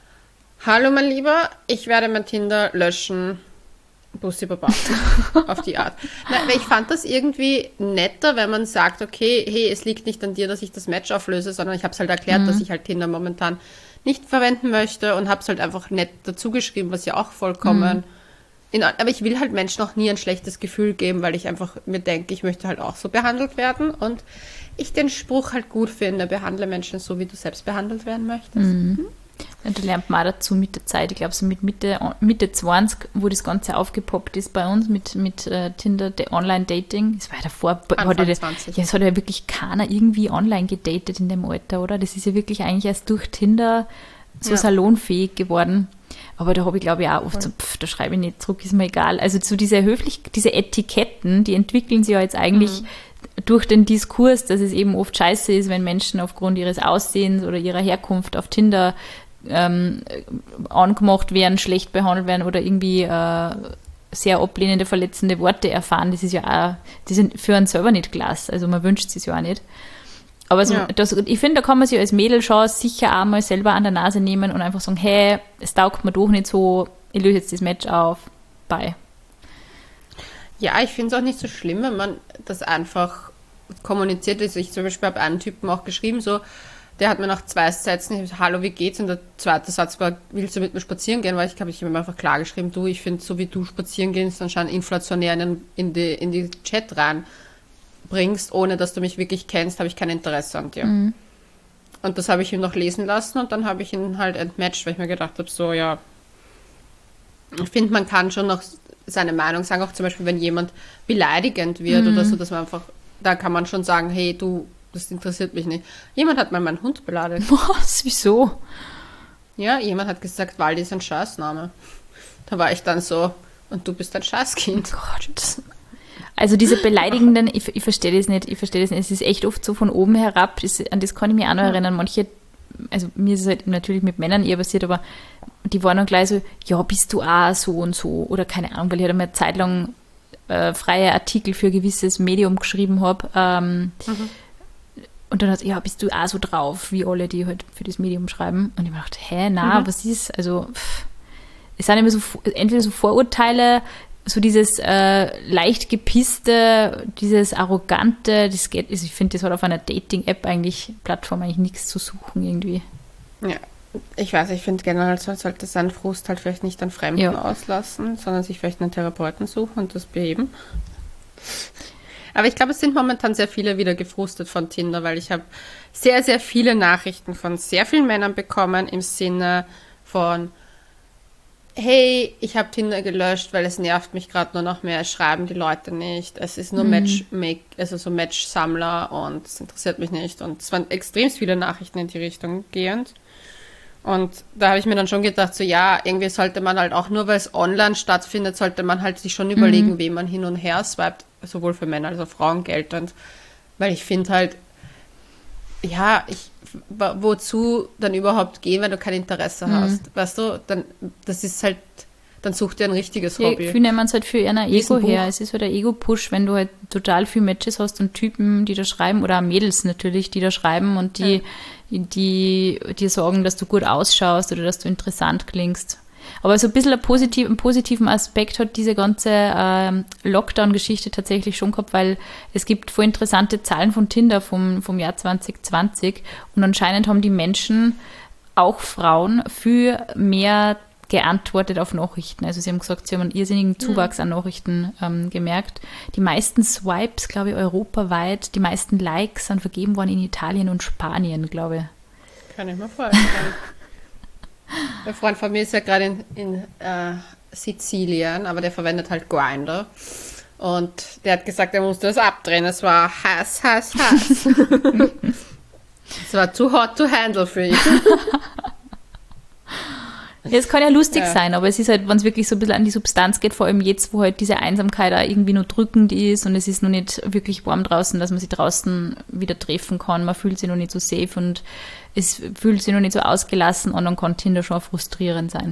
A: hallo mein Lieber, ich werde mein Tinder löschen, Bussi Baba, auf die Art. Na, weil ich fand das irgendwie netter, wenn man sagt, okay, hey, es liegt nicht an dir, dass ich das Match auflöse, sondern ich habe es halt erklärt,
B: Mhm.
A: dass ich halt Tinder momentan nicht verwenden möchte und habe es halt einfach nett dazu geschrieben, was ja auch vollkommen... In, aber ich will halt Menschen auch nie ein schlechtes Gefühl geben, weil ich einfach mir denke, ich möchte halt auch so behandelt werden und ich den Spruch halt gut finde, behandle Menschen so, wie du selbst behandelt werden möchtest.
B: Mhm. Ja, da lernt man auch dazu mit der Zeit. Ich glaube, so mit Mitte, Mitte zwanzig, wo das Ganze aufgepoppt ist bei uns mit, mit äh, Tinder, der Online-Dating. Das war ja davor,
A: Anfang
B: hat ja,
A: zwanzig.
B: ja, es hat ja wirklich keiner irgendwie online gedatet in dem Alter, oder? Das ist ja wirklich eigentlich erst durch Tinder so
A: Ja.
B: salonfähig geworden. Aber da habe ich, glaube ich, auch oft so, pff, da schreibe ich nicht zurück, ist mir egal. Also so diese höflich, diese Etiketten, die entwickeln sich ja jetzt eigentlich durch den Diskurs, dass es eben oft scheiße ist, wenn Menschen aufgrund ihres Aussehens oder ihrer Herkunft auf Tinder ähm, angemacht werden, schlecht behandelt werden oder irgendwie äh, sehr ablehnende, verletzende Worte erfahren. Das ist ja auch, das ist für einen selber nicht klasse. Also man wünscht es ja auch nicht. Aber so,
A: Ja.
B: das, ich finde, da kann man sich als Mädel schon sicher auch mal selber an der Nase nehmen und einfach sagen, hey, es taugt mir doch nicht so, ich löse jetzt das Match auf, bye.
A: Ja, ich finde es auch nicht so schlimm, wenn man das einfach kommuniziert. Also ich zum Beispiel habe einen Typen auch geschrieben, so, der hat mir nach zwei Sätzen, ich hab gesagt, hallo, wie geht's? Und der zweite Satz war, willst du mit mir spazieren gehen? Weil ich glaube, ich habe ihm einfach klar geschrieben, du, ich finde, so wie du spazieren gehst, anscheinend inflationär in, den- in, die, in die Chat reinbringst, ohne dass du mich wirklich kennst, habe ich kein Interesse an dir.
B: Mhm.
A: Und das habe ich ihm noch lesen lassen und dann habe ich ihn halt entmatcht, weil ich mir gedacht habe, so, ja, ich finde, man kann schon noch seine Meinung sagen, auch zum Beispiel, wenn jemand beleidigend wird oder so, dass man einfach, da kann man schon sagen, hey, du, das interessiert mich nicht. Jemand hat mal meinen Hund beleidigt.
B: Was? Wieso?
A: Ja, jemand hat gesagt, Waldi ist ein Scheißname. Da war ich dann so, und du bist ein Scheißkind.
B: Gott. Also diese beleidigenden, ich, ich verstehe das nicht, ich verstehe das nicht. Es ist echt oft so von oben herab, das, an das kann ich mich auch noch erinnern. Manche, also mir ist es halt natürlich mit Männern eher passiert, aber die waren dann gleich so, ja, bist du auch so und so, oder keine Ahnung, weil ich halt einmal eine Zeit lang äh, freie Artikel für ein gewisses Medium geschrieben habe. Ähm,
A: Mhm.
B: Und dann hat ja, bist du auch so drauf, wie alle, die halt für das Medium schreiben. Und ich mir gedacht, hä, na,
A: Mhm.
B: was ist? Also, pff, es sind immer so, entweder so Vorurteile, so dieses äh, leicht gepisste, dieses arrogante, das geht, also ich finde, das hat auf einer Dating-App eigentlich, Plattform eigentlich nichts zu suchen irgendwie.
A: Ja, ich weiß, ich finde generell so, sollte seinen Frust halt vielleicht nicht an Fremden
B: Ja.
A: auslassen, sondern sich vielleicht einen Therapeuten suchen und das beheben. Aber ich glaube, es sind momentan sehr viele wieder gefrustet von Tinder, weil ich habe sehr, sehr viele Nachrichten von sehr vielen Männern bekommen im Sinne von, hey, ich habe Tinder gelöscht, weil es nervt mich gerade nur noch mehr, es schreiben die Leute nicht, es ist nur
B: Mhm.
A: Matchmake, also so Match-Sammler und es interessiert mich nicht. Und es waren extrem viele Nachrichten in die Richtung gehend. Und da habe ich mir dann schon gedacht, so ja, irgendwie sollte man halt auch nur, weil es online stattfindet, sollte man halt sich schon überlegen,
B: Mhm.
A: wem man hin und her swiped, sowohl für Männer als auch Frauen geltend. Weil ich finde halt, ja, ich, wo- wozu dann überhaupt gehen, wenn du kein Interesse
B: Mhm.
A: hast? Weißt du, dann, das ist halt, dann such dir ein richtiges
B: Ja,
A: Hobby.
B: viele nehmen es halt für ihren
A: Lies ein
B: Ego her.
A: Buch.
B: Es ist halt ein Ego-Push, wenn du halt total viele Matches hast und Typen, die da schreiben, oder auch Mädels natürlich, die da schreiben und die, die dir sagen, dass du gut ausschaust oder dass du interessant klingst. Aber so ein bisschen ein positiv, einen positiven Aspekt hat diese ganze ähm, Lockdown-Geschichte tatsächlich schon gehabt, weil es gibt voll interessante Zahlen von Tinder vom, vom Jahr zwanzig zwanzig und anscheinend haben die Menschen, auch Frauen, viel mehr geantwortet auf Nachrichten. Also sie haben gesagt, sie haben einen irrsinnigen Zuwachs an Nachrichten ähm, gemerkt. Die meisten Swipes, glaube ich, europaweit, die meisten Likes sind vergeben worden in Italien und Spanien, glaube ich.
A: Kann ich mir vorstellen. Ein Freund von mir ist ja gerade in, in äh, Sizilien, aber der verwendet halt Grindr. Und der hat gesagt, er musste das abdrehen. Es war heiß, heiß, heiß. Es war too hot to handle für ihn.
B: Ja, es kann ja lustig
A: Ja.
B: sein, aber es ist halt, wenn es wirklich so ein bisschen an die Substanz geht, vor allem jetzt, wo halt diese Einsamkeit auch irgendwie nur drückend ist und es ist noch nicht wirklich warm draußen, dass man sich draußen wieder treffen kann. Man fühlt sich noch nicht so safe und es fühlt sich noch nicht so ausgelassen an und kann Tinder schon frustrierend sein.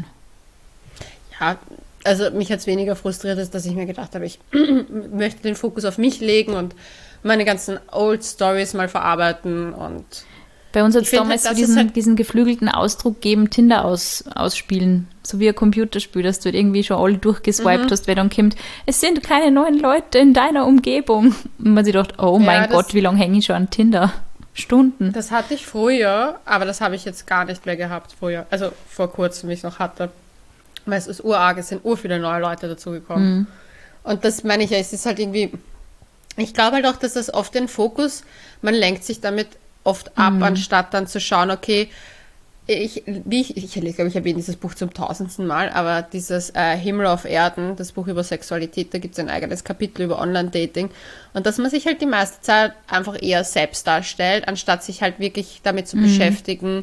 A: Ja, also mich hat es weniger frustriert, als dass ich mir gedacht habe, ich möchte den Fokus auf mich legen und meine ganzen Old Stories mal verarbeiten und
B: Bei uns hat
A: Ich
B: es
A: find
B: damals
A: halt,
B: so
A: das ist
B: diesen,
A: halt-
B: diesen geflügelten Ausdruck gegeben, Tinder aus, ausspielen. So wie ein Computerspiel, dass du halt irgendwie schon alle durchgeswiped hast, wer dann kommt, es sind keine neuen Leute in deiner Umgebung. Und man sich dachte, oh mein
A: das-
B: Gott, wie lange hänge ich schon an Tinder? Stunden.
A: das hatte ich früher, aber das habe ich jetzt gar nicht mehr gehabt früher. Also vor kurzem, wie ich es noch hatte. Weil es ist urarg, es sind ur viele neue Leute dazugekommen.
B: Mhm.
A: Und das meine ich ja, es ist halt irgendwie, ich glaube halt auch, dass das oft den Fokus, man lenkt sich damit oft ab, anstatt dann zu schauen, okay, ich, wie ich, ich, ich glaube, ich erwähne dieses Buch zum tausendsten Mal, aber dieses äh, Himmel auf Erden, das Buch über Sexualität, da gibt es ein eigenes Kapitel über Online-Dating und dass man sich halt die meiste Zeit einfach eher selbst darstellt, anstatt sich halt wirklich damit zu beschäftigen,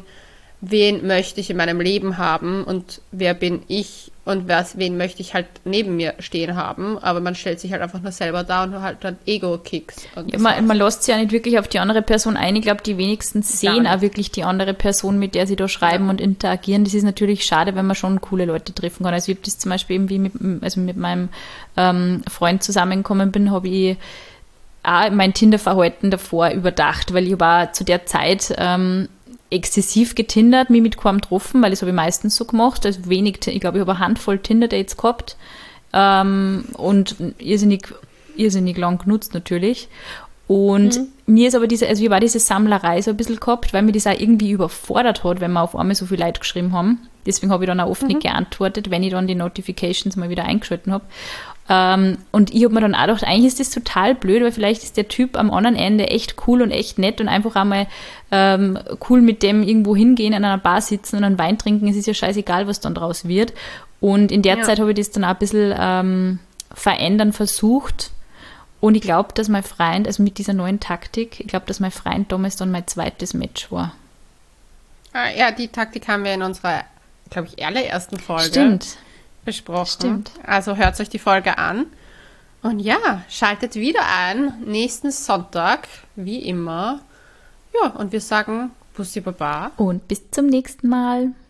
A: wen möchte ich in meinem Leben haben und wer bin ich und was, wen möchte ich halt neben mir stehen haben, aber man stellt sich halt einfach nur selber da und halt dann Ego-Kicks. Und
B: Ja,
A: das
B: man,
A: war's.
B: man lässt sich ja nicht wirklich auf die andere Person ein. Ich glaube, die wenigsten sehen
A: nicht.
B: auch wirklich die andere Person, mit der sie da schreiben
A: Ja.
B: und interagieren. Das ist natürlich schade, wenn man schon coole Leute treffen kann. Also ich habe das zum Beispiel eben, wie mit, also mit meinem ähm, Freund zusammengekommen bin, habe ich auch mein Tinder-Verhalten davor überdacht, weil ich war zu der Zeit ähm, exzessiv getindert, mich mit keinem getroffen, weil das habe ich meistens so gemacht. Also wenig, ich glaube, ich habe eine Handvoll Tinder-Dates gehabt ähm, und irrsinnig, irrsinnig lang genutzt natürlich. Und mir ist aber diese, also ich war diese Sammlerei so ein bisschen gehabt, weil mir das auch irgendwie überfordert hat, wenn wir auf einmal so viele Leute geschrieben haben. Deswegen habe ich dann auch oft nicht geantwortet, wenn ich dann die Notifications mal wieder eingeschalten habe. Ähm, und ich habe mir dann auch gedacht, eigentlich ist das total blöd, weil vielleicht ist der Typ am anderen Ende echt cool und echt nett und einfach einmal ähm, cool mit dem irgendwo hingehen, an einer Bar sitzen und einen Wein trinken. Es ist ja scheißegal, was dann draus wird. Und in der
A: Ja.
B: Zeit habe ich das dann auch ein bisschen ähm, verändern versucht. Und ich glaube, dass mein Freund, also mit dieser neuen Taktik, ich glaube, dass mein Freund damals dann mein zweites Match war.
A: Ah, ja, die Taktik haben wir in unserer, glaube ich, allerersten Folge
B: Stimmt.
A: besprochen.
B: Stimmt.
A: Also hört euch die Folge an. Und ja, schaltet wieder ein, nächsten Sonntag, wie immer. Ja, und wir sagen Bussi Baba.
B: Und bis zum nächsten Mal.